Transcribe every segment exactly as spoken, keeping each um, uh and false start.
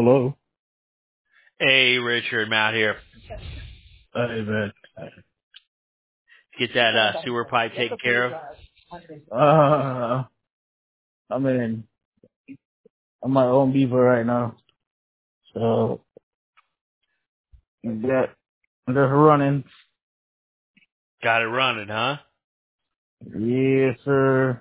Hello. Hey, Richard, Matt here. Hey, man. Get that uh, sewer pipe taken care of. Uh, I'm in, I'm my own beaver right now. So, that, just running. Got it running, huh? Yes, sir.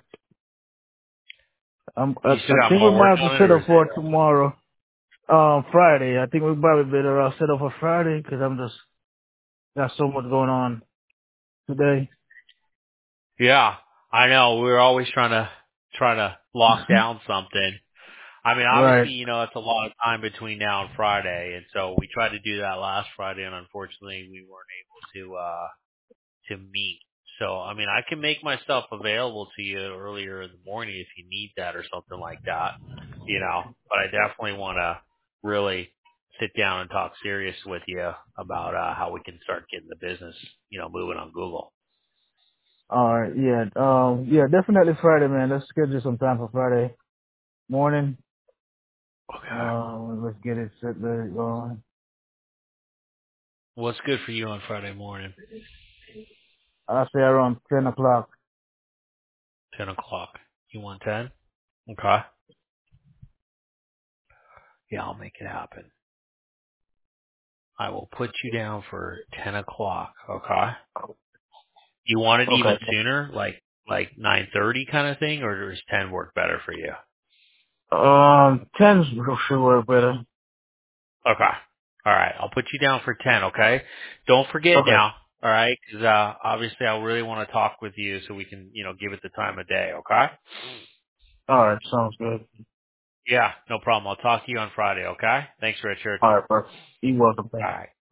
I'm, I, You still I got think we more work might have on to it, set or up is for it? tomorrow. Um, Friday. I think we probably better uh, set up for Friday because I'm just, got so much going on today. Yeah, I know. We're always trying to trying to lock down something. I mean, Right. obviously, you know, it's a lot of time between now and Friday, and so we tried to do that last Friday, and unfortunately, we weren't able to. uh to meet. So, I mean, I can make myself available to you earlier in the morning if you need that or something like that, you know, but I definitely want to really sit down and talk serious with you about uh, how we can start getting the business, you know, moving on Google. All right. Yeah. Um, yeah, definitely Friday, man. Let's schedule some time for Friday morning. Okay. Um, let's get it set there going. What's good for you on Friday morning? I'll say around ten o'clock. ten o'clock. You want ten? Okay. Yeah, I'll make it happen. I will put you down for ten o'clock. Okay. You want it even Okay. sooner, like like nine thirty kind of thing, or does ten work better for you? Um, ten's should work better. Okay. All right. I'll put you down for ten. Okay. Don't forget Okay. now. All right, because uh, obviously I really want to talk with you so we can, you know, give it the time of day. Okay. All right. Sounds good. Yeah, no problem. I'll talk to you on Friday. Okay. Thanks, Richard. All right, perfect. You're welcome. All Thank you. right.